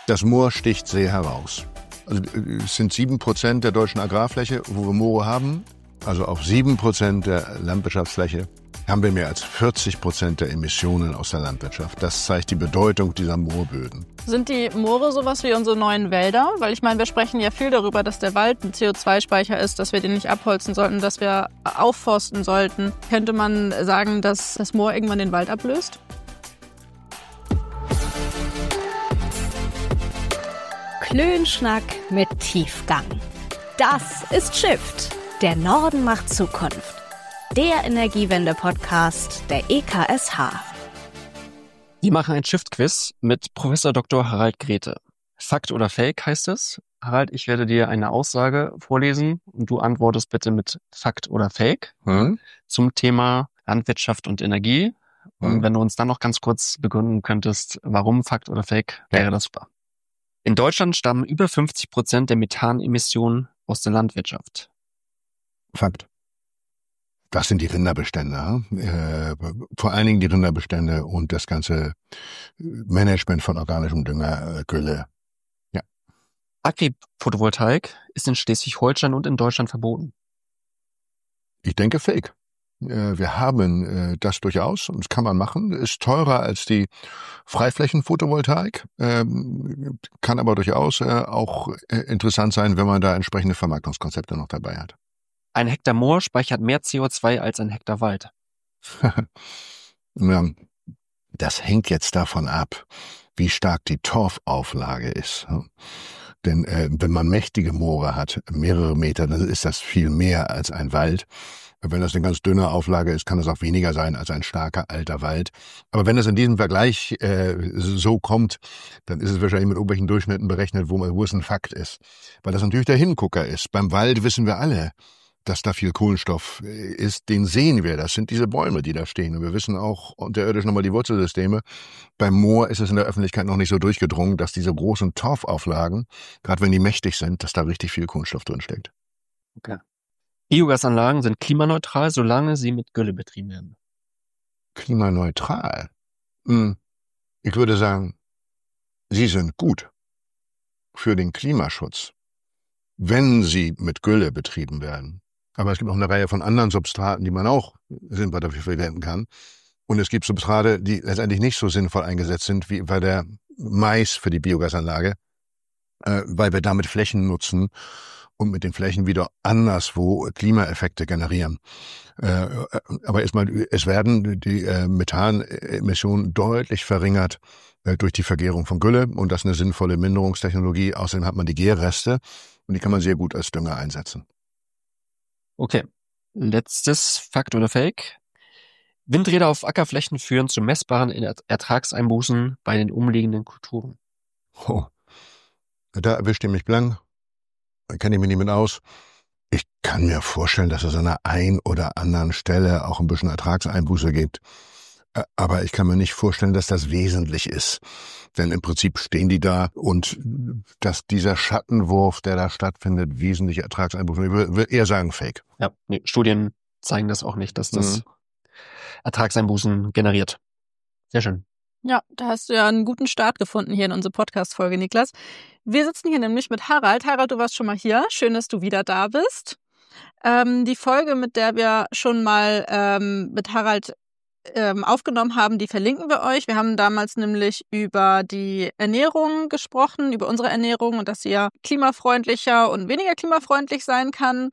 Das Moor sticht sehr heraus. Also, es sind 7% der deutschen Agrarfläche, wo wir Moore haben. Also auf 7% der Landwirtschaftsfläche haben wir mehr als 40% der Emissionen aus der Landwirtschaft. Das zeigt die Bedeutung dieser Moorböden. Sind die Moore sowas wie unsere neuen Wälder? Weil ich meine, wir sprechen ja viel darüber, dass der Wald ein CO2-Speicher ist, dass wir den nicht abholzen sollten, dass wir aufforsten sollten. Könnte man sagen, dass das Moor irgendwann den Wald ablöst? Klönschnack mit Tiefgang. Das ist Shift. Der Norden macht Zukunft. Der Energiewende-Podcast der EKSH. Die machen ein Shift-Quiz mit Professor Dr. Harald Grete. Fakt oder Fake heißt es. Harald, ich werde dir eine Aussage vorlesen und du antwortest bitte mit Fakt oder Fake zum Thema Landwirtschaft und Energie. Und wenn du uns dann noch ganz kurz begründen könntest, warum Fakt oder Fake, wäre das super. In Deutschland stammen über 50% der Methanemissionen aus der Landwirtschaft. Fakt. Das sind die Rinderbestände. Vor allen Dingen die Rinderbestände und das ganze Management von organischem Dünger, Gülle. Ja. Agri-Photovoltaik ist in Schleswig-Holstein und in Deutschland verboten. Ich denke Fake. Wir haben das durchaus und das kann man machen. Ist teurer als die Freiflächen-Photovoltaik, kann aber durchaus auch interessant sein, wenn man da entsprechende Vermarktungskonzepte noch dabei hat. Ein Hektar Moor speichert mehr CO2 als ein Hektar Wald. Ja, das hängt jetzt davon ab, wie stark die Torfauflage ist. Denn wenn man mächtige Moore hat, mehrere Meter, dann ist das viel mehr als ein Wald. Wenn das eine ganz dünne Auflage ist, kann das auch weniger sein als ein starker alter Wald. Aber wenn das in diesem Vergleich so kommt, dann ist es wahrscheinlich mit irgendwelchen Durchschnitten berechnet, wo es ein Fakt ist. Weil das natürlich der Hingucker ist. Beim Wald wissen wir alle, dass da viel Kohlenstoff ist, den sehen wir. Das sind diese Bäume, die da stehen. Und wir wissen auch unterirdisch nochmal die Wurzelsysteme. Beim Moor ist es in der Öffentlichkeit noch nicht so durchgedrungen, dass diese großen Torfauflagen, gerade wenn die mächtig sind, dass da richtig viel Kohlenstoff drin steckt. Okay. Biogasanlagen sind klimaneutral, solange sie mit Gülle betrieben werden. Klimaneutral? Ich würde sagen, sie sind gut für den Klimaschutz, wenn sie mit Gülle betrieben werden. Aber es gibt auch eine Reihe von anderen Substraten, die man auch sinnvoll dafür verwenden kann. Und es gibt Substrate, die letztendlich nicht so sinnvoll eingesetzt sind, wie bei der Mais für die Biogasanlage, weil wir damit Flächen nutzen und mit den Flächen wieder anderswo Klimaeffekte generieren. Aber es werden die Methanemissionen deutlich verringert durch die Vergärung von Gülle und das ist eine sinnvolle Minderungstechnologie. Außerdem hat man die Gärreste und die kann man sehr gut als Dünger einsetzen. Okay, letztes Fakt oder Fake. Windräder auf Ackerflächen führen zu messbaren Ertragseinbußen bei den umliegenden Kulturen. Oh, da erwischt ihr mich blank. Da kenne ich mich nicht mit aus. Ich kann mir vorstellen, dass es an der einen oder anderen Stelle auch ein bisschen Ertragseinbuße gibt. Aber ich kann mir nicht vorstellen, dass das wesentlich ist. Denn im Prinzip stehen die da und dass dieser Schattenwurf, der da stattfindet, wesentliche Ertragseinbußen, ich würde eher sagen Fake. Ja, nee, Studien zeigen das auch nicht, dass das Ertragseinbußen generiert. Sehr schön. Ja, da hast du ja einen guten Start gefunden hier in unsere Podcast-Folge, Niklas. Wir sitzen hier nämlich mit Harald. Harald, du warst schon mal hier. Schön, dass du wieder da bist. Die Folge, mit der wir schon mal mit Harald aufgenommen haben, die verlinken wir euch. Wir haben damals nämlich über die Ernährung gesprochen, über unsere Ernährung und dass sie ja klimafreundlicher und weniger klimafreundlich sein kann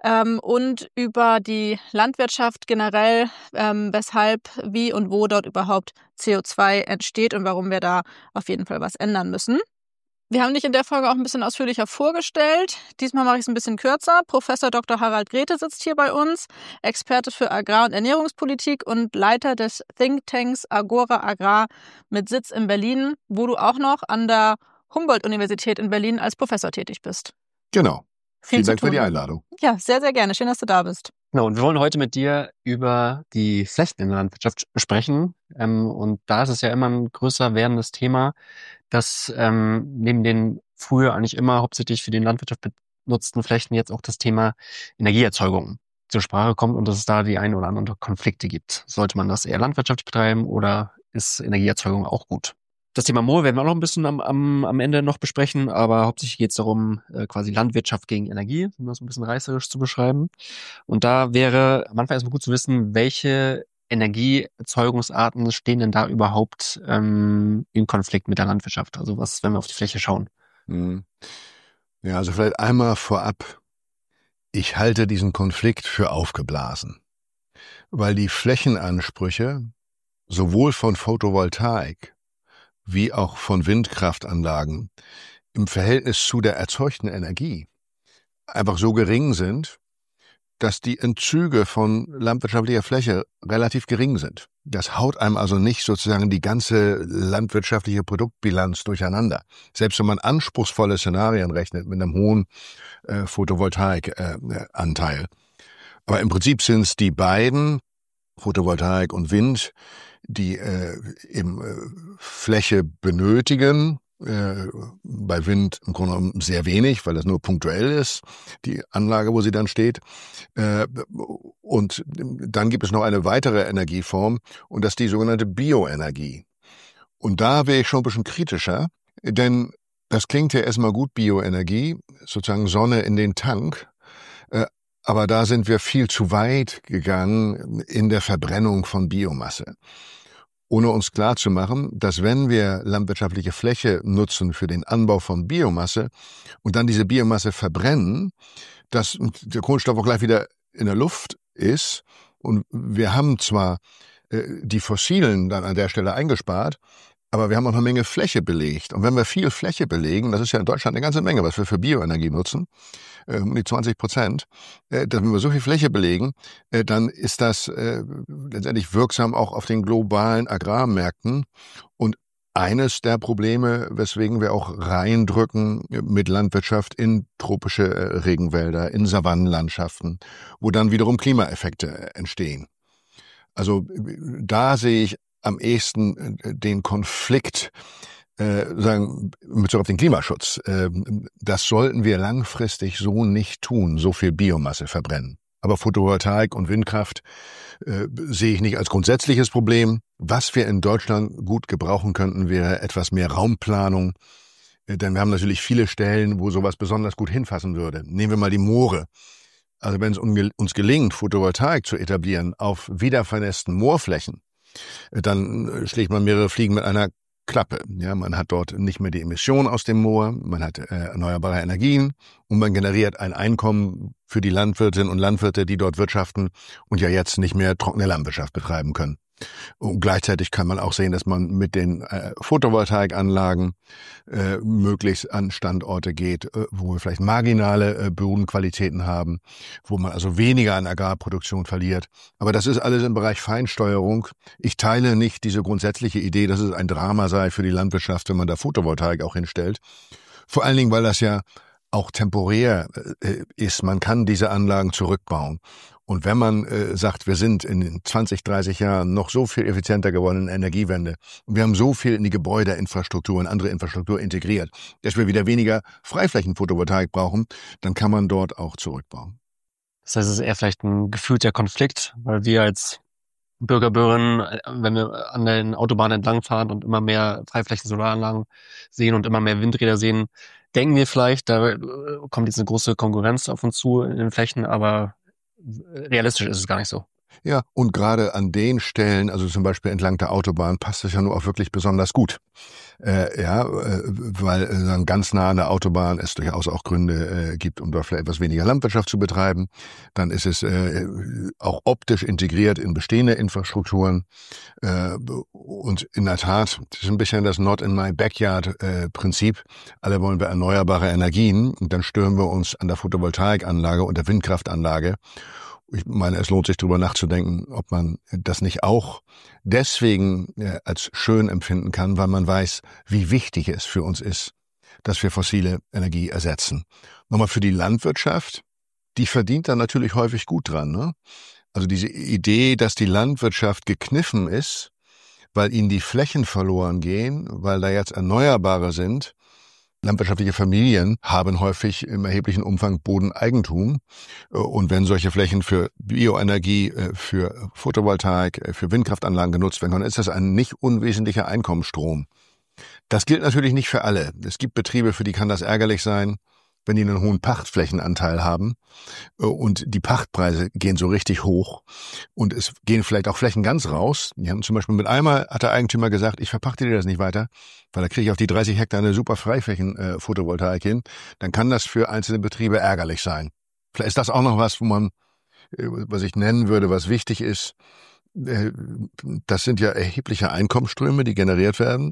und über die Landwirtschaft generell, weshalb, wie und wo dort überhaupt CO2 entsteht und warum wir da auf jeden Fall was ändern müssen. Wir haben dich in der Folge auch ein bisschen ausführlicher vorgestellt. Diesmal mache ich es ein bisschen kürzer. Professor Dr. Harald Grete sitzt hier bei uns, Experte für Agrar- und Ernährungspolitik und Leiter des Thinktanks Agora Agrar mit Sitz in Berlin, wo du auch noch an der Humboldt-Universität in Berlin als Professor tätig bist. Genau. Vielen Dank zu tun. für die Einladung. Ja, sehr, sehr gerne. Schön, dass du da bist. Genau, und wir wollen heute mit dir über die Flächen in der Landwirtschaft sprechen. Und da ist es ja immer ein größer werdendes Thema, dass neben den früher eigentlich immer hauptsächlich für die Landwirtschaft benutzten Flächen jetzt auch das Thema Energieerzeugung zur Sprache kommt und dass es da die ein oder anderen Konflikte gibt. Sollte man das eher landwirtschaftlich betreiben oder ist Energieerzeugung auch gut? Das Thema Moor werden wir auch noch ein bisschen am Ende noch besprechen, aber hauptsächlich geht es darum, quasi Landwirtschaft gegen Energie, um das ein bisschen reißerisch zu beschreiben. Und da wäre am Anfang erstmal gut zu wissen, welche Energieerzeugungsarten stehen denn da überhaupt in Konflikt mit der Landwirtschaft? Also was, wenn wir auf die Fläche schauen? Ja, also vielleicht einmal vorab. Ich halte diesen Konflikt für aufgeblasen, weil die Flächenansprüche sowohl von Photovoltaik wie auch von Windkraftanlagen im Verhältnis zu der erzeugten Energie einfach so gering sind, dass die Entzüge von landwirtschaftlicher Fläche relativ gering sind. Das haut einem also nicht sozusagen die ganze landwirtschaftliche Produktbilanz durcheinander. Selbst wenn man anspruchsvolle Szenarien rechnet mit einem hohen Photovoltaikanteil. Aber im Prinzip sind es die beiden, Photovoltaik und Wind, die eben Fläche benötigen. Bei Wind im Grunde genommen sehr wenig, weil das nur punktuell ist, die Anlage, wo sie dann steht. Und dann gibt es noch eine weitere Energieform und das ist die sogenannte Bioenergie. Und da wäre ich schon ein bisschen kritischer, denn das klingt ja erstmal gut, Bioenergie, sozusagen Sonne in den Tank. Aber da sind wir viel zu weit gegangen in der Verbrennung von Biomasse. Ohne uns klarzumachen, dass wenn wir landwirtschaftliche Fläche nutzen für den Anbau von Biomasse und dann diese Biomasse verbrennen, dass der Kohlenstoff auch gleich wieder in der Luft ist. Und wir haben zwar die Fossilen dann an der Stelle eingespart, aber wir haben auch eine Menge Fläche belegt. Und wenn wir viel Fläche belegen, das ist ja in Deutschland eine ganze Menge, was wir für Bioenergie nutzen, um die 20%, wenn wir so viel Fläche belegen, dann ist das letztendlich wirksam auch auf den globalen Agrarmärkten. Und eines der Probleme, weswegen wir auch reindrücken mit Landwirtschaft in tropische Regenwälder, in Savannenlandschaften, wo dann wiederum Klimaeffekte entstehen. Also da sehe ich am ehesten den Konflikt, sagen, in Bezug auf den Klimaschutz. Das sollten wir langfristig so nicht tun, so viel Biomasse verbrennen. Aber Photovoltaik und Windkraft sehe ich nicht als grundsätzliches Problem. Was wir in Deutschland gut gebrauchen könnten, wäre etwas mehr Raumplanung. Denn wir haben natürlich viele Stellen, wo sowas besonders gut hinfassen würde. Nehmen wir mal die Moore. Also wenn es uns gelingt, Photovoltaik zu etablieren auf wiedervernässten Moorflächen, dann schlägt man mehrere Fliegen mit einer Klappe. Ja, man hat dort nicht mehr die Emissionen aus dem Moor, man hat erneuerbare Energien und man generiert ein Einkommen für die Landwirtinnen und Landwirte, die dort wirtschaften und ja jetzt nicht mehr trockene Landwirtschaft betreiben können. Und gleichzeitig kann man auch sehen, dass man mit den Photovoltaikanlagen möglichst an Standorte geht, wo wir vielleicht marginale Bodenqualitäten haben, wo man also weniger an Agrarproduktion verliert. Aber das ist alles im Bereich Feinsteuerung. Ich teile nicht diese grundsätzliche Idee, dass es ein Drama sei für die Landwirtschaft, wenn man da Photovoltaik auch hinstellt. Vor allen Dingen, weil das ja auch temporär ist. Man kann diese Anlagen zurückbauen. Und wenn man sagt, wir sind in den 20, 30 Jahren noch so viel effizienter geworden in der Energiewende und wir haben so viel in die Gebäudeinfrastruktur und andere Infrastruktur integriert, dass wir wieder weniger Freiflächen-Photovoltaik brauchen, dann kann man dort auch zurückbauen. Das heißt, es ist eher vielleicht ein gefühlter Konflikt, weil wir als Bürger, Bürgerinnen, wenn wir an den Autobahnen entlangfahren und immer mehr Freiflächen-Solaranlagen sehen und immer mehr Windräder sehen, denken wir vielleicht, da kommt jetzt eine große Konkurrenz auf uns zu in den Flächen, aber realistisch ist es gar nicht so. Ja, und gerade an den Stellen, also zum Beispiel entlang der Autobahn, passt es ja nur auch wirklich besonders gut. Weil ganz nah an der Autobahn es durchaus auch Gründe gibt, um dort vielleicht etwas weniger Landwirtschaft zu betreiben. Dann ist es auch optisch integriert in bestehende Infrastrukturen. Und in der Tat, das ist ein bisschen das Not in my backyard Prinzip. Alle wollen wir erneuerbare Energien und dann stören wir uns an der Photovoltaikanlage und der Windkraftanlage. Ich meine, es lohnt sich darüber nachzudenken, ob man das nicht auch deswegen als schön empfinden kann, weil man weiß, wie wichtig es für uns ist, dass wir fossile Energie ersetzen. Nochmal für die Landwirtschaft, die verdient da natürlich häufig gut dran, ne? Also diese Idee, dass die Landwirtschaft gekniffen ist, weil ihnen die Flächen verloren gehen, weil da jetzt Erneuerbare sind. Landwirtschaftliche Familien haben häufig im erheblichen Umfang Bodeneigentum. Und wenn solche Flächen für Bioenergie, für Photovoltaik, für Windkraftanlagen genutzt werden können, ist das ein nicht unwesentlicher Einkommensstrom. Das gilt natürlich nicht für alle. Es gibt Betriebe, für die kann das ärgerlich sein, wenn die einen hohen Pachtflächenanteil haben und die Pachtpreise gehen so richtig hoch und es gehen vielleicht auch Flächen ganz raus. Die haben zum Beispiel mit einmal hat der Eigentümer gesagt, ich verpachte dir das nicht weiter, weil da kriege ich auf die 30 Hektar eine super Freiflächen-Photovoltaik hin. Dann kann das für einzelne Betriebe ärgerlich sein. Vielleicht ist das auch noch was, was ich nennen würde, was wichtig ist. Das sind ja erhebliche Einkommensströme, die generiert werden.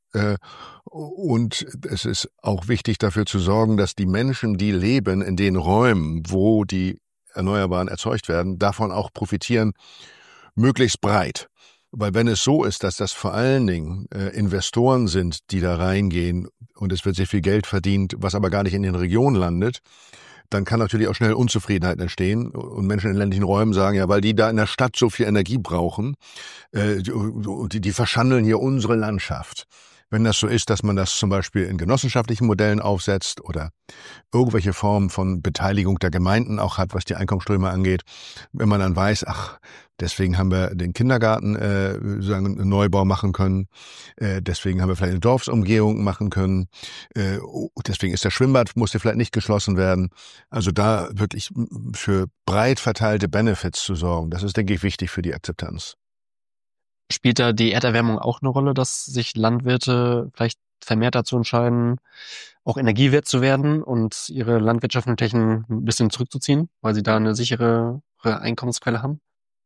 Und es ist auch wichtig dafür zu sorgen, dass die Menschen, die leben in den Räumen, wo die Erneuerbaren erzeugt werden, davon auch profitieren, möglichst breit. Weil wenn es so ist, dass das vor allen Dingen Investoren sind, die da reingehen und es wird sehr viel Geld verdient, was aber gar nicht in den Regionen landet, dann kann natürlich auch schnell Unzufriedenheit entstehen und Menschen in ländlichen Räumen sagen, ja, weil die da in der Stadt so viel Energie brauchen, die verschandeln hier unsere Landschaft. Wenn das so ist, dass man das zum Beispiel in genossenschaftlichen Modellen aufsetzt oder irgendwelche Formen von Beteiligung der Gemeinden auch hat, was die Einkommensströme angeht, wenn man dann weiß, ach, deswegen haben wir den Kindergarten sozusagen einen Neubau machen können, deswegen haben wir vielleicht eine Dorfsumgehung machen können, deswegen ist das Schwimmbad, musste vielleicht nicht geschlossen werden. Also da wirklich für breit verteilte Benefits zu sorgen, das ist, denke ich, wichtig für die Akzeptanz. Spielt da die Erderwärmung auch eine Rolle, dass sich Landwirte vielleicht vermehrt dazu entscheiden, auch energiewert zu werden und ihre landwirtschaftlichen Flächen ein bisschen zurückzuziehen, weil sie da eine sichere Einkommensquelle haben?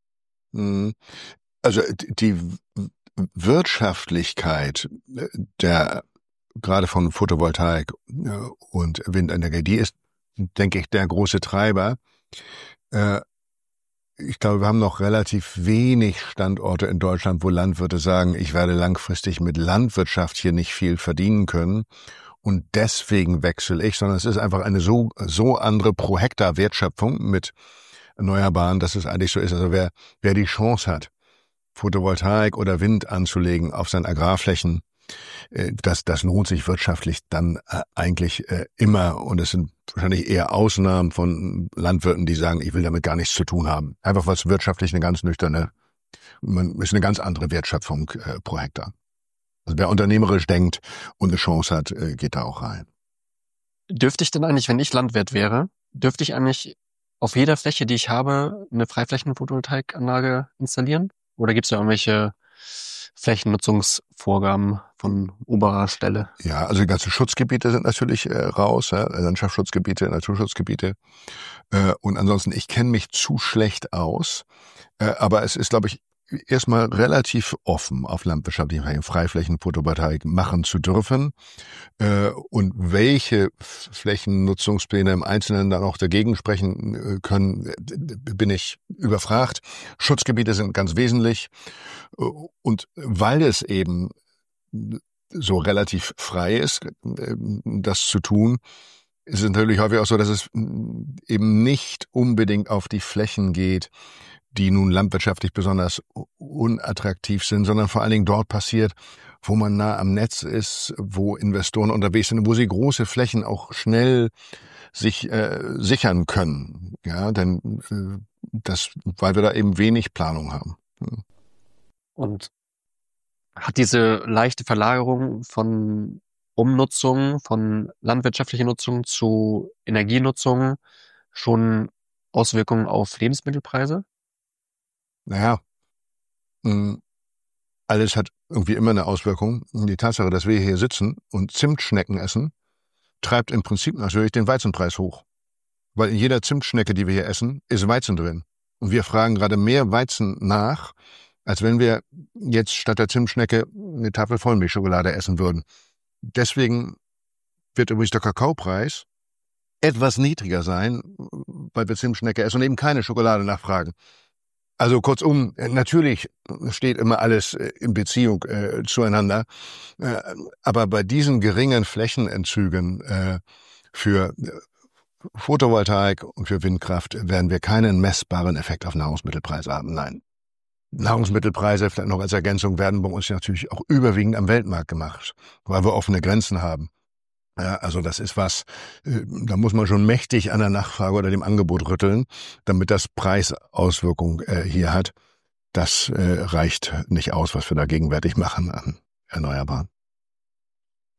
Also die Wirtschaftlichkeit der gerade von Photovoltaik und Windenergie, die ist, denke ich, der große Treiber. Ich glaube, wir haben noch relativ wenig Standorte in Deutschland, wo Landwirte sagen, ich werde langfristig mit Landwirtschaft hier nicht viel verdienen können und deswegen wechsle ich, sondern es ist einfach eine so andere pro Hektar Wertschöpfung mit Erneuerbaren, dass es eigentlich so ist. Also wer die Chance hat, Photovoltaik oder Wind anzulegen auf seinen Agrarflächen, das lohnt sich wirtschaftlich dann eigentlich immer. Und es sind wahrscheinlich eher Ausnahmen von Landwirten, die sagen, ich will damit gar nichts zu tun haben. Einfach was wirtschaftlich eine ganz nüchterne, ist eine ganz andere Wertschöpfung pro Hektar. Also wer unternehmerisch denkt und eine Chance hat, geht da auch rein. Dürfte ich denn eigentlich, wenn ich Landwirt wäre, auf jeder Fläche, die ich habe, eine Freiflächen-Photovoltaikanlage installieren? Oder gibt es da irgendwelche Flächennutzungsvorgaben von oberer Stelle? Ja, also die ganzen Schutzgebiete sind natürlich raus, Landschaftsschutzgebiete, Naturschutzgebiete. Und ansonsten, ich kenne mich zu schlecht aus. Aber es ist, glaube ich, erstmal relativ offen, auf landwirtschaftlichen Freiflächen Photovoltaik machen zu dürfen. Und welche Flächennutzungspläne im Einzelnen dann auch dagegen sprechen können, bin ich überfragt. Schutzgebiete sind ganz wesentlich. Und weil es eben so relativ frei ist, das zu tun, ist es natürlich häufig auch so, dass es eben nicht unbedingt auf die Flächen geht, die nun landwirtschaftlich besonders unattraktiv sind, sondern vor allen Dingen dort passiert, wo man nah am Netz ist, wo Investoren unterwegs sind, wo sie große Flächen auch schnell sich sichern können. Ja, denn weil wir da eben wenig Planung haben. Und hat diese leichte Verlagerung von Umnutzung, von landwirtschaftlicher Nutzung zu Energienutzung schon Auswirkungen auf Lebensmittelpreise? Naja, alles hat irgendwie immer eine Auswirkung. Die Tatsache, dass wir hier sitzen und Zimtschnecken essen, treibt im Prinzip natürlich den Weizenpreis hoch. Weil in jeder Zimtschnecke, die wir hier essen, ist Weizen drin. Und wir fragen gerade mehr Weizen nach, als wenn wir jetzt statt der Zimtschnecke eine Tafel Vollmilchschokolade essen würden. Deswegen wird übrigens der Kakaopreis etwas niedriger sein, weil wir Zimtschnecke essen und eben keine Schokolade nachfragen. Also kurzum, natürlich steht immer alles in Beziehung zueinander, aber bei diesen geringen Flächenentzügen für Photovoltaik und für Windkraft werden wir keinen messbaren Effekt auf Nahrungsmittelpreise haben, nein. Nahrungsmittelpreise, vielleicht noch als Ergänzung, werden bei uns natürlich auch überwiegend am Weltmarkt gemacht, weil wir offene Grenzen haben. Ja, also das ist was, da muss man schon mächtig an der Nachfrage oder dem Angebot rütteln, damit das Preisauswirkung hier hat. Das reicht nicht aus, was wir da gegenwärtig machen an Erneuerbaren.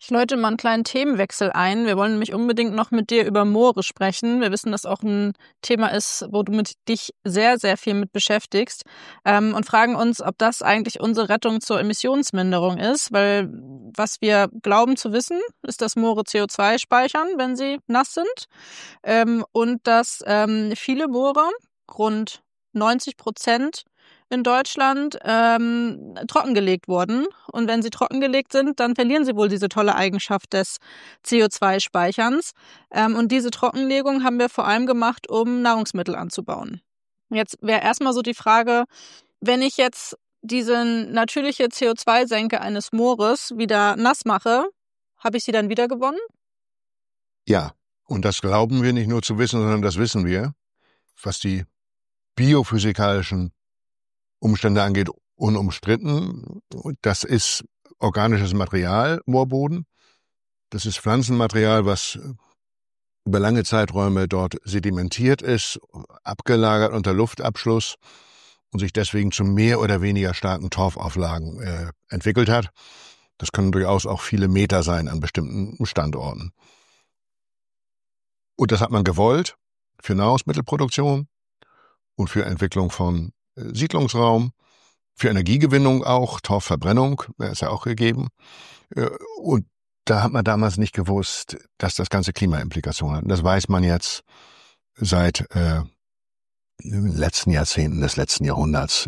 Ich läute mal einen kleinen Themenwechsel ein. Wir wollen nämlich unbedingt noch mit dir über Moore sprechen. Wir wissen, dass auch ein Thema ist, wo du dich sehr, sehr viel mit beschäftigst, und fragen uns, ob das eigentlich unsere Rettung zur Emissionsminderung ist. Weil was wir glauben zu wissen, ist, dass Moore CO2 speichern, wenn sie nass sind, und dass viele Moore, rund 90% in Deutschland, trockengelegt wurden. Und wenn sie trockengelegt sind, dann verlieren sie wohl diese tolle Eigenschaft des CO2-Speicherns. Und diese Trockenlegung haben wir vor allem gemacht, um Nahrungsmittel anzubauen. Jetzt wäre erstmal so die Frage, wenn ich jetzt diese natürliche CO2-Senke eines Moores wieder nass mache, habe ich sie dann wieder gewonnen? Ja, und das glauben wir nicht nur zu wissen, sondern das wissen wir, was die biophysikalischen Umstände angeht, unumstritten. Das ist organisches Material, Moorboden. Das ist Pflanzenmaterial, was über lange Zeiträume dort sedimentiert ist, abgelagert unter Luftabschluss und sich deswegen zu mehr oder weniger starken Torfauflagen entwickelt hat. Das können durchaus auch viele Meter sein an bestimmten Standorten. Und das hat man gewollt für Nahrungsmittelproduktion und für Entwicklung von Siedlungsraum, für Energiegewinnung auch, Torfverbrennung, ist ja auch gegeben. Und da hat man damals nicht gewusst, dass das ganze Klimaimplikationen hat. Und das weiß man jetzt seit den letzten Jahrzehnten des letzten Jahrhunderts.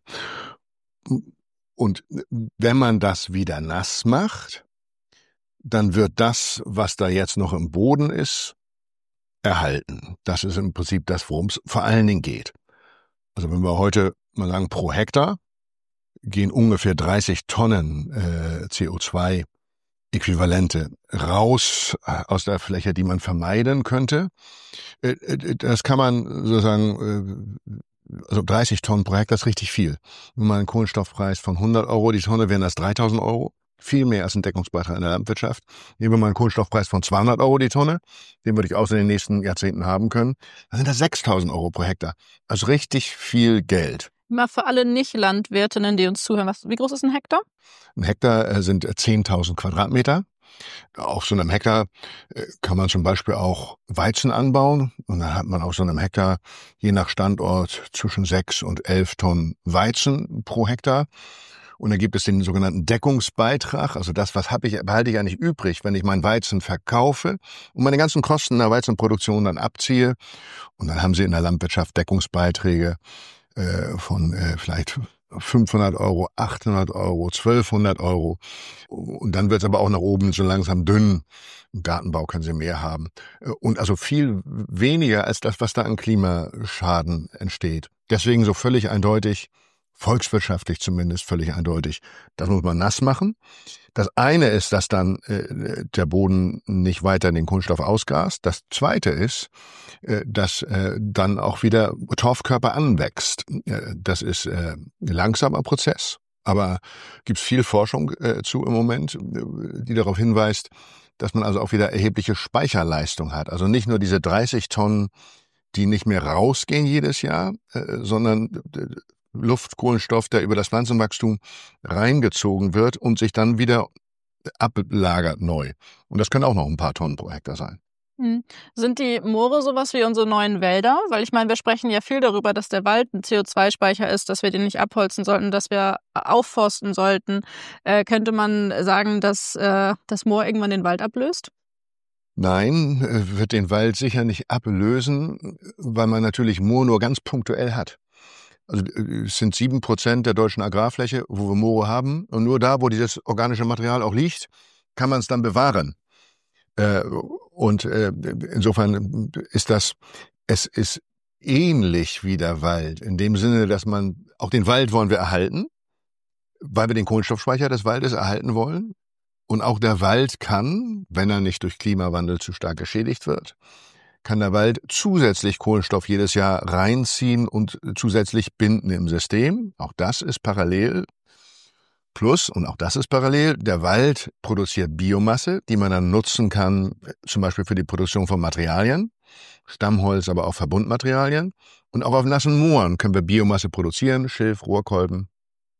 Und wenn man das wieder nass macht, dann wird das, was da jetzt noch im Boden ist, erhalten. Das ist im Prinzip das, worum es vor allen Dingen geht. Also wenn wir heute mal sagen, pro Hektar gehen ungefähr 30 Tonnen CO2-Äquivalente raus aus der Fläche, die man vermeiden könnte. Das kann man sozusagen, also 30 Tonnen pro Hektar ist richtig viel. Wenn man einen Kohlenstoffpreis von 100 € die Tonne, wären das 3.000 €. Viel mehr als ein Deckungsbeitrag in der Landwirtschaft. Nehmen wir mal einen Kohlenstoffpreis von 200 € die Tonne, den würde ich auch in den nächsten Jahrzehnten haben können. Dann sind das 6.000 € pro Hektar. Also richtig viel Geld. Mal für alle Nicht-Landwirtinnen, die uns zuhören, wie groß ist ein Hektar? Ein Hektar sind 10.000 Quadratmeter. Auf so einem Hektar kann man zum Beispiel auch Weizen anbauen. Und dann hat man auf so einem Hektar je nach Standort zwischen 6 und 11 Tonnen Weizen pro Hektar. Und dann gibt es den sogenannten Deckungsbeitrag, also das, was behalte ich eigentlich übrig, wenn ich meinen Weizen verkaufe und meine ganzen Kosten der Weizenproduktion dann abziehe. Und dann haben Sie in der Landwirtschaft Deckungsbeiträge von vielleicht 500 €, 800 €, 1.200 €. Und dann wird es aber auch nach oben so langsam dünn. Im Gartenbau können Sie mehr haben. Und also viel weniger als das, was da an Klimaschaden entsteht. Deswegen so völlig eindeutig, volkswirtschaftlich zumindest völlig eindeutig, das muss man nass machen. Das eine ist, dass dann der Boden nicht weiter den Kohlenstoff ausgast. Das zweite ist, dass dann auch wieder Torfkörper anwächst. Das ist ein langsamer Prozess, aber gibt es viel Forschung zu im Moment, die darauf hinweist, dass man also auch wieder erhebliche Speicherleistung hat. Also nicht nur diese 30 Tonnen, die nicht mehr rausgehen jedes Jahr, sondern Luft, Kohlenstoff, der über das Pflanzenwachstum reingezogen wird und sich dann wieder ablagert neu. Und das können auch noch ein paar Tonnen pro Hektar sein. Sind die Moore sowas wie unsere neuen Wälder? Weil ich meine, wir sprechen ja viel darüber, dass der Wald ein CO2-Speicher ist, dass wir den nicht abholzen sollten, dass wir aufforsten sollten. Könnte man sagen, dass das Moor irgendwann den Wald ablöst? Nein, wird den Wald sicher nicht ablösen, weil man natürlich Moor nur ganz punktuell hat. Also es sind 7% der deutschen Agrarfläche, wo wir Moore haben. Und nur da, wo dieses organische Material auch liegt, kann man es dann bewahren. Insofern ist es ist ähnlich wie der Wald. In dem Sinne, dass auch den Wald wollen wir erhalten, weil wir den Kohlenstoffspeicher des Waldes erhalten wollen. Und auch der Wald kann, wenn er nicht durch Klimawandel zu stark geschädigt wird, kann der Wald zusätzlich Kohlenstoff jedes Jahr reinziehen und zusätzlich binden im System. Auch das ist parallel. Plus, und auch das ist parallel, der Wald produziert Biomasse, die man dann nutzen kann, zum Beispiel für die Produktion von Materialien, Stammholz, aber auch Verbundmaterialien. Und auch auf nassen Mooren können wir Biomasse produzieren, Schilf, Rohrkolben.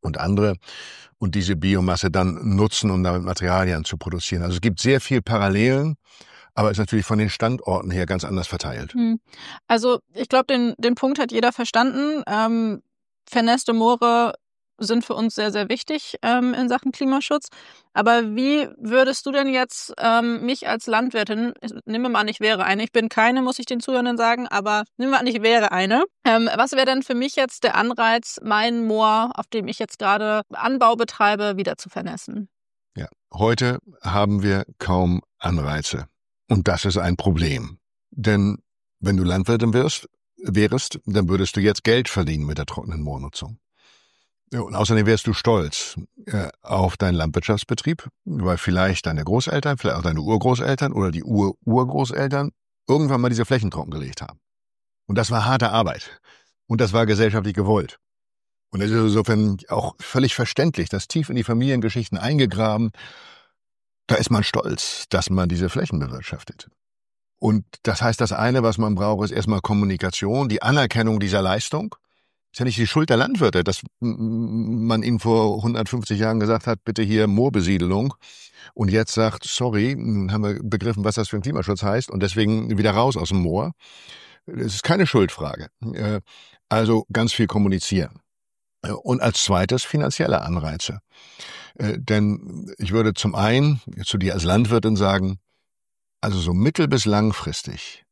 und andere und diese Biomasse dann nutzen, um damit Materialien zu produzieren. Also es gibt sehr viel Parallelen, aber ist natürlich von den Standorten her ganz anders verteilt. Also ich glaube, den Punkt hat jeder verstanden. Vernässte Moore sind für uns sehr, sehr wichtig in Sachen Klimaschutz. Aber wie würdest du denn jetzt mich als Landwirtin, nehmen wir mal an, ich wäre eine, ich bin keine, muss ich den Zuhörern sagen, aber nehmen wir an, ich wäre eine. Was wäre denn für mich jetzt der Anreiz, mein Moor, auf dem ich jetzt gerade Anbau betreibe, wieder zu vernässen? Ja, heute haben wir kaum Anreize. Und das ist ein Problem. Denn wenn du Landwirtin wärst, dann würdest du jetzt Geld verdienen mit der trockenen Moornutzung. Und außerdem wärst du stolz auf deinen Landwirtschaftsbetrieb, weil vielleicht deine Großeltern, vielleicht auch deine Urgroßeltern oder die Urgroßeltern irgendwann mal diese Flächen trockengelegt haben. Und das war harte Arbeit. Und das war gesellschaftlich gewollt. Und es ist insofern auch völlig verständlich, dass tief in die Familiengeschichten eingegraben, da ist man stolz, dass man diese Flächen bewirtschaftet. Und das heißt, das eine, was man braucht, ist erstmal Kommunikation, die Anerkennung dieser Leistung. Ist ja nicht die Schuld der Landwirte, dass man ihnen vor 150 Jahren gesagt hat, bitte hier Moorbesiedelung. Und jetzt sagt, sorry, haben wir begriffen, was das für ein Klimaschutz heißt und deswegen wieder raus aus dem Moor. Das ist keine Schuldfrage. Also ganz viel kommunizieren. Und als zweites finanzielle Anreize. Denn ich würde zum einen zu dir als Landwirtin sagen, also so mittel- bis langfristig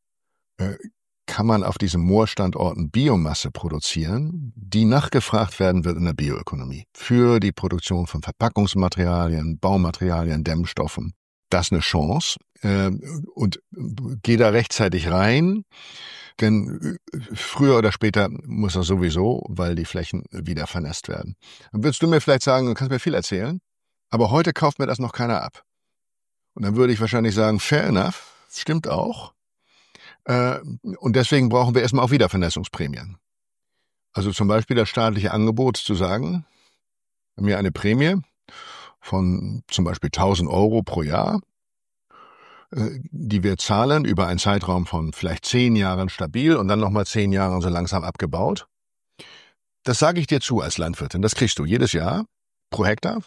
kann man auf diesen Moorstandorten Biomasse produzieren, die nachgefragt werden wird in der Bioökonomie. Für die Produktion von Verpackungsmaterialien, Baumaterialien, Dämmstoffen. Das ist eine Chance. Und geh da rechtzeitig rein, denn früher oder später muss das sowieso, weil die Flächen wieder vernässt werden. Dann würdest du mir vielleicht sagen, du kannst mir viel erzählen, aber heute kauft mir das noch keiner ab. Und dann würde ich wahrscheinlich sagen, fair enough, stimmt auch. Und deswegen brauchen wir erstmal auch Wiedervernässungsprämien. Also zum Beispiel das staatliche Angebot zu sagen, wir haben hier eine Prämie von zum Beispiel 1.000 Euro pro Jahr, die wir zahlen über einen Zeitraum von vielleicht 10 Jahren stabil und dann nochmal 10 Jahre so langsam abgebaut. Das sage ich dir zu als Landwirtin. Das kriegst du jedes Jahr pro Hektar.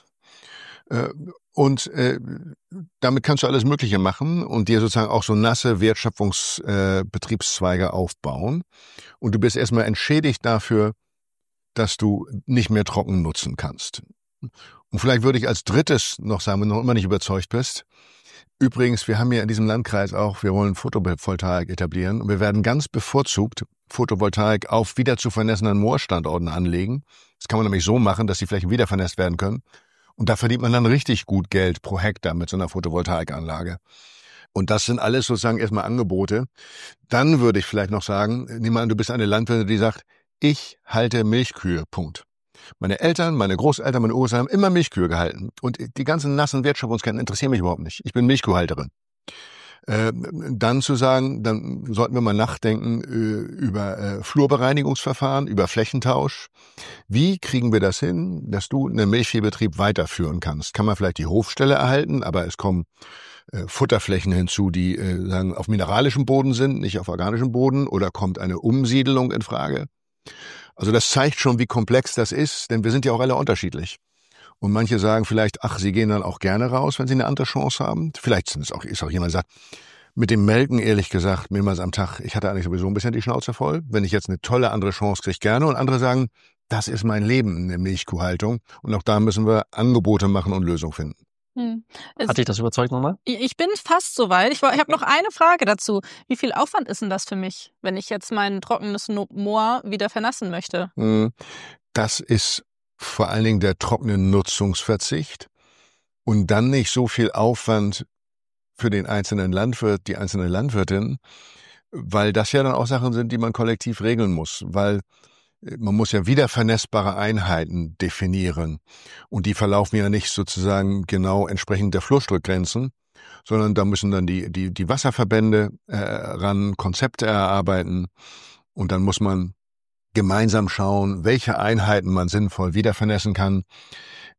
Und damit kannst du alles Mögliche machen und dir sozusagen auch so nasse Wertschöpfungsbetriebszweige aufbauen. Und du bist erstmal entschädigt dafür, dass du nicht mehr trocken nutzen kannst. Und vielleicht würde ich als drittes noch sagen, wenn du noch immer nicht überzeugt bist, übrigens, wir haben hier in diesem Landkreis auch, wir wollen Photovoltaik etablieren und wir werden ganz bevorzugt Photovoltaik auf wieder zu vernässenden Moorstandorten anlegen. Das kann man nämlich so machen, dass die Flächen wieder vernässt werden können. Und da verdient man dann richtig gut Geld pro Hektar mit so einer Photovoltaikanlage. Und das sind alles sozusagen erstmal Angebote. Dann würde ich vielleicht noch sagen, nimm mal an, du bist eine Landwirtin, die sagt, ich halte Milchkühe, Punkt. Meine Eltern, meine Großeltern, meine Urgroßeltern haben immer Milchkühe gehalten. Und die ganzen nassen Wertschöpfungsketten interessieren mich überhaupt nicht. Ich bin Milchkuhhalterin. Dann zu sagen, dann sollten wir mal nachdenken über Flurbereinigungsverfahren, über Flächentausch. Wie kriegen wir das hin, dass du einen Milchviehbetrieb weiterführen kannst? Kann man vielleicht die Hofstelle erhalten, aber es kommen Futterflächen hinzu, die sagen auf mineralischem Boden sind, nicht auf organischem Boden, oder kommt eine Umsiedelung in Frage? Also das zeigt schon, wie komplex das ist, denn wir sind ja auch alle unterschiedlich. Und manche sagen vielleicht, ach, sie gehen dann auch gerne raus, wenn sie eine andere Chance haben. Vielleicht ist auch jemand, der sagt, mit dem Melken, ehrlich gesagt, mehrmals am Tag, ich hatte eigentlich sowieso ein bisschen die Schnauze voll. Wenn ich jetzt eine tolle andere Chance kriege, gerne. Und andere sagen, das ist mein Leben in der Milchkuhhaltung. Und auch da müssen wir Angebote machen und Lösungen finden. Hat dich das überzeugt nochmal? Ich bin fast soweit. Ich habe noch eine Frage dazu. Wie viel Aufwand ist denn das für mich, wenn ich jetzt mein trockenes Moor wieder vernässen möchte? Das ist vor allen Dingen der trockene Nutzungsverzicht und dann nicht so viel Aufwand für den einzelnen Landwirt, die einzelne Landwirtin, weil das ja dann auch Sachen sind, die man kollektiv regeln muss, weil man muss ja wieder vernässbare Einheiten definieren und die verlaufen ja nicht sozusagen genau entsprechend der Flussdruckgrenzen, sondern da müssen dann die Wasserverbände ran Konzepte erarbeiten und dann muss man gemeinsam schauen, welche Einheiten man sinnvoll wieder vernässen kann.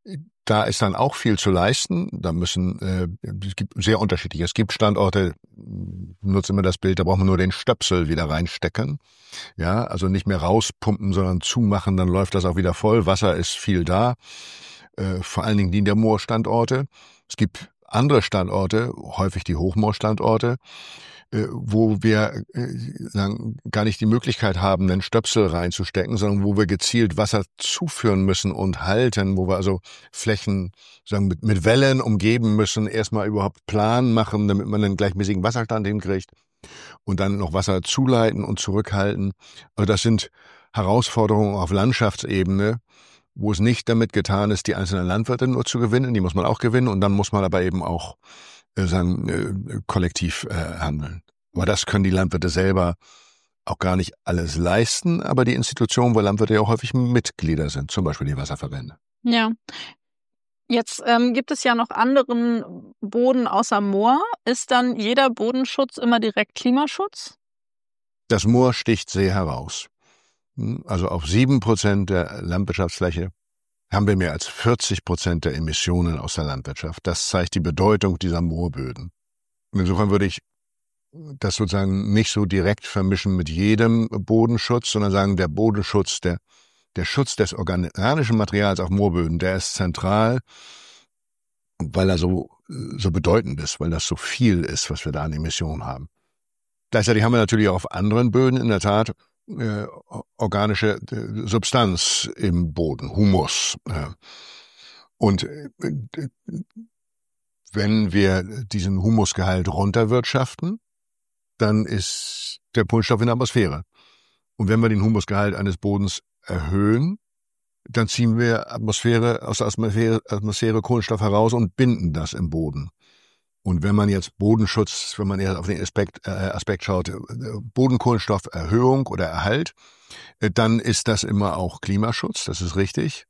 Da ist dann auch viel zu leisten. Da es gibt sehr unterschiedliche. Es gibt Standorte, nutze immer das Bild, da braucht man nur den Stöpsel wieder reinstecken. Ja, also nicht mehr rauspumpen, sondern zumachen, dann läuft das auch wieder voll. Wasser ist viel da. Vor allen Dingen die der Moorstandorte. Es gibt andere Standorte, häufig die Hochmoorstandorte, wo wir gar nicht die Möglichkeit haben, einen Stöpsel reinzustecken, sondern wo wir gezielt Wasser zuführen müssen und halten, wo wir also Flächen mit Wellen umgeben müssen, erstmal überhaupt Plan machen, damit man einen gleichmäßigen Wasserstand hinkriegt und dann noch Wasser zuleiten und zurückhalten. Also das sind Herausforderungen auf Landschaftsebene, wo es nicht damit getan ist, die einzelnen Landwirte nur zu gewinnen, die muss man auch gewinnen und dann muss man aber eben auch kollektiv handeln. Aber das können die Landwirte selber auch gar nicht alles leisten, aber die Institutionen, wo Landwirte ja auch häufig Mitglieder sind, zum Beispiel die Wasserverbände. Ja. Jetzt gibt es ja noch anderen Boden außer Moor. Ist dann jeder Bodenschutz immer direkt Klimaschutz? Das Moor sticht sehr heraus. Also auf 7% der Landwirtschaftsfläche haben wir mehr als 40% der Emissionen aus der Landwirtschaft. Das zeigt die Bedeutung dieser Moorböden. Insofern würde ich das sozusagen nicht so direkt vermischen mit jedem Bodenschutz, sondern sagen, der Bodenschutz, der Schutz des organischen Materials auf Moorböden, der ist zentral, weil er so bedeutend ist, weil das so viel ist, was wir da an Emissionen haben. Gleichzeitig haben wir natürlich auch auf anderen Böden in der Tat organische Substanz im Boden, Humus. Und wenn wir diesen Humusgehalt runterwirtschaften, dann ist der Kohlenstoff in der Atmosphäre. Und wenn wir den Humusgehalt eines Bodens erhöhen, dann ziehen wir aus der Atmosphäre Kohlenstoff heraus und binden das im Boden. Und wenn man jetzt Bodenschutz, wenn man eher auf den Aspekt schaut, Bodenkohlenstofferhöhung oder Erhalt, dann ist das immer auch Klimaschutz, das ist richtig.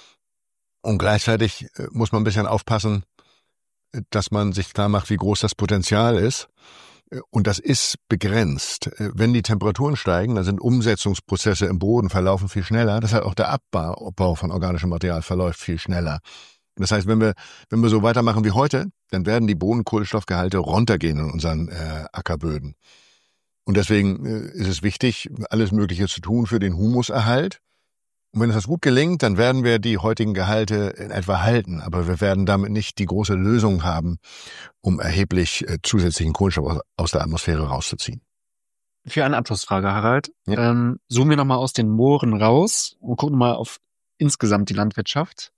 Und gleichzeitig muss man ein bisschen aufpassen, dass man sich klar macht, wie groß das Potenzial ist. Und das ist begrenzt. Wenn die Temperaturen steigen, dann sind Umsetzungsprozesse im Boden verlaufen viel schneller. Das heißt, auch der Abbau von organischem Material verläuft viel schneller. Das heißt, wenn wir so weitermachen wie heute, dann werden die Bodenkohlenstoffgehalte runtergehen in unseren Ackerböden. Und deswegen ist es wichtig, alles Mögliche zu tun für den Humuserhalt. Und wenn das gut gelingt, dann werden wir die heutigen Gehalte in etwa halten. Aber wir werden damit nicht die große Lösung haben, um erheblich zusätzlichen Kohlenstoff aus der Atmosphäre rauszuziehen. Für eine Abschlussfrage, Harald. Ja. Zoomen wir nochmal aus den Mooren raus und gucken mal auf insgesamt die Landwirtschaft.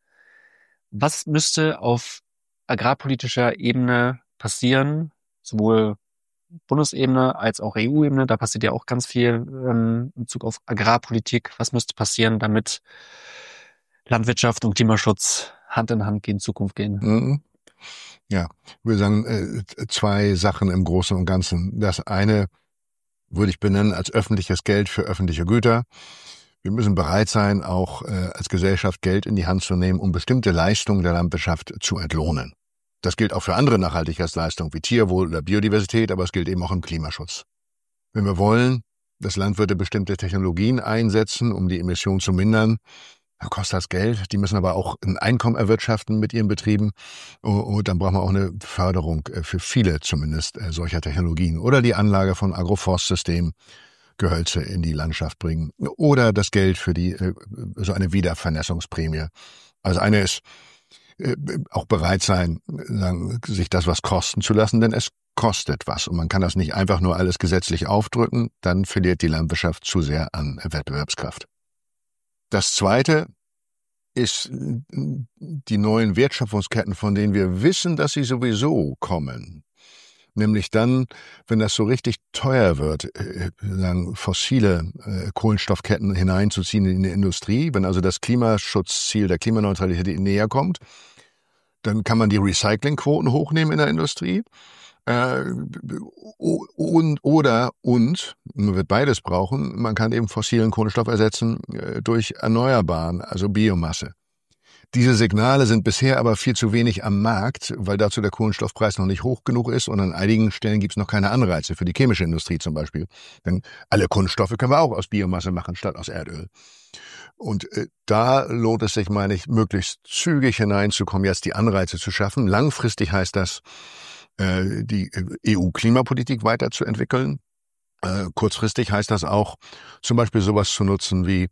Was müsste auf agrarpolitischer Ebene passieren, sowohl Bundesebene als auch EU-Ebene? Da passiert ja auch ganz viel in Bezug auf Agrarpolitik. Was müsste passieren, damit Landwirtschaft und Klimaschutz Hand in Hand in Zukunft gehen? Ja, ich würde sagen, zwei Sachen im Großen und Ganzen. Das eine würde ich benennen als öffentliches Geld für öffentliche Güter. Wir müssen bereit sein, auch als Gesellschaft Geld in die Hand zu nehmen, um bestimmte Leistungen der Landwirtschaft zu entlohnen. Das gilt auch für andere Nachhaltigkeitsleistungen wie Tierwohl oder Biodiversität, aber es gilt eben auch im Klimaschutz. Wenn wir wollen, dass Landwirte bestimmte Technologien einsetzen, um die Emissionen zu mindern, dann kostet das Geld. Die müssen aber auch ein Einkommen erwirtschaften mit ihren Betrieben. Und dann brauchen wir auch eine Förderung für viele zumindest solcher Technologien. Oder die Anlage von Agroforstsystemen, Gehölze in die Landschaft bringen. Oder das Geld für so eine Wiedervernässungsprämie. Also eine ist auch bereit sein, sich das was kosten zu lassen, denn es kostet was. Und man kann das nicht einfach nur alles gesetzlich aufdrücken, dann verliert die Landwirtschaft zu sehr an Wettbewerbskraft. Das Zweite ist die neuen Wertschöpfungsketten, von denen wir wissen, dass sie sowieso kommen. Nämlich dann, wenn das so richtig teuer wird, fossile Kohlenstoffketten hineinzuziehen in die Industrie, wenn also das Klimaschutzziel der Klimaneutralität näher kommt, dann kann man die Recyclingquoten hochnehmen in der Industrie. Man wird beides brauchen. Man kann eben fossilen Kohlenstoff ersetzen durch Erneuerbaren, also Biomasse. Diese Signale sind bisher aber viel zu wenig am Markt, weil dazu der Kohlenstoffpreis noch nicht hoch genug ist und an einigen Stellen gibt es noch keine Anreize, für die chemische Industrie zum Beispiel. Denn alle Kunststoffe können wir auch aus Biomasse machen statt aus Erdöl. Und da lohnt es sich, meine ich, möglichst zügig hineinzukommen, jetzt die Anreize zu schaffen. Langfristig heißt das, die EU-Klimapolitik weiterzuentwickeln. Kurzfristig heißt das auch, zum Beispiel sowas zu nutzen wie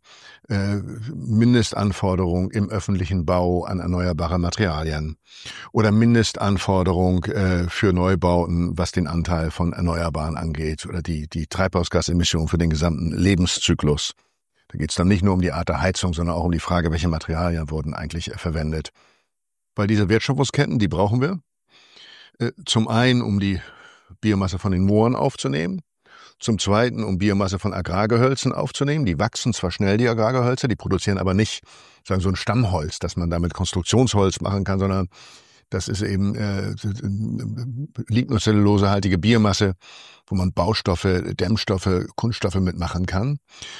Mindestanforderungen im öffentlichen Bau an erneuerbare Materialien oder Mindestanforderungen für Neubauten, was den Anteil von Erneuerbaren angeht oder die Treibhausgasemissionen für den gesamten Lebenszyklus. Da geht es dann nicht nur um die Art der Heizung, sondern auch um die Frage, welche Materialien wurden eigentlich verwendet. Weil diese Wertschöpfungsketten, die brauchen wir. Zum einen, um die Biomasse von den Mooren aufzunehmen. Zum Zweiten, um Biomasse von Agrargehölzen aufzunehmen. Die wachsen zwar schnell, die Agrargehölze, die produzieren aber nicht so ein Stammholz, dass man damit Konstruktionsholz machen kann, sondern das ist eben lignocellulosehaltige Biomasse, wo man Baustoffe, Dämmstoffe, Kunststoffe mitmachen kann.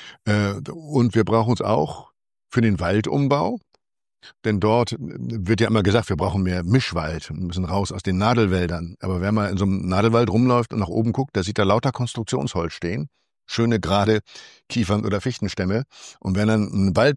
Und wir brauchen es auch für den Waldumbau. Denn dort wird ja immer gesagt, wir brauchen mehr Mischwald, wir müssen raus aus den Nadelwäldern. Aber wenn man in so einem Nadelwald rumläuft und nach oben guckt, da sieht da lauter Konstruktionsholz stehen, schöne gerade Kiefern- oder Fichtenstämme. Und wenn dann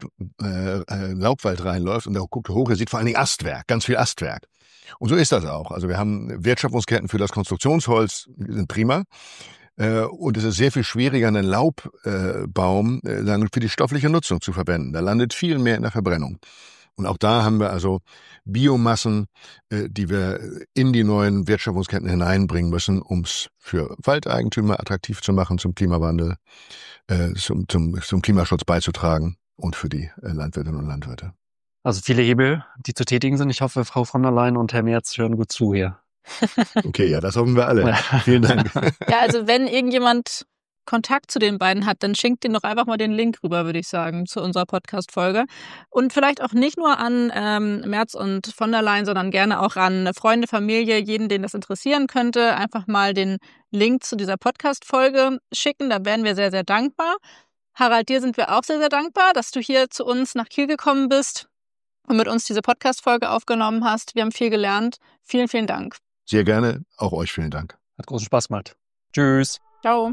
ein Laubwald reinläuft und da guckt hoch, er sieht vor allen Dingen Astwerk, ganz viel Astwerk. Und so ist das auch. Also wir haben Wertschöpfungsketten für das Konstruktionsholz, die sind prima. Und es ist sehr viel schwieriger, einen Laubbaum für die stoffliche Nutzung zu verwenden. Da landet viel mehr in der Verbrennung. Und auch da haben wir also Biomassen, die wir in die neuen Wertschöpfungsketten hineinbringen müssen, um es für Waldeigentümer attraktiv zu machen, zum Klimawandel, zum Klimaschutz beizutragen und für die Landwirtinnen und Landwirte. Also viele Hebel, die zu tätigen sind. Ich hoffe, Frau von der Leyen und Herr Merz hören gut zu hier. Okay, ja, das hoffen wir alle. Vielen Dank. Ja, also wenn irgendjemand Kontakt zu den beiden hat, dann schenkt denen doch einfach mal den Link rüber, würde ich sagen, zu unserer Podcast-Folge. Und vielleicht auch nicht nur an Merz und von der Leyen, sondern gerne auch an Freunde, Familie, jeden, den das interessieren könnte, einfach mal den Link zu dieser Podcast-Folge schicken. Da wären wir sehr, sehr dankbar. Harald, dir sind wir auch sehr, sehr dankbar, dass du hier zu uns nach Kiel gekommen bist und mit uns diese Podcast-Folge aufgenommen hast. Wir haben viel gelernt. Vielen, vielen Dank. Sehr gerne. Auch euch vielen Dank. Hat großen Spaß gemacht. Tschüss. Ciao.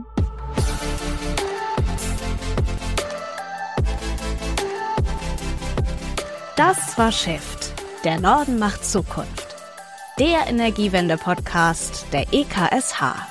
Das war Shift. Der Norden macht Zukunft. Der Energiewende-Podcast der EKSH.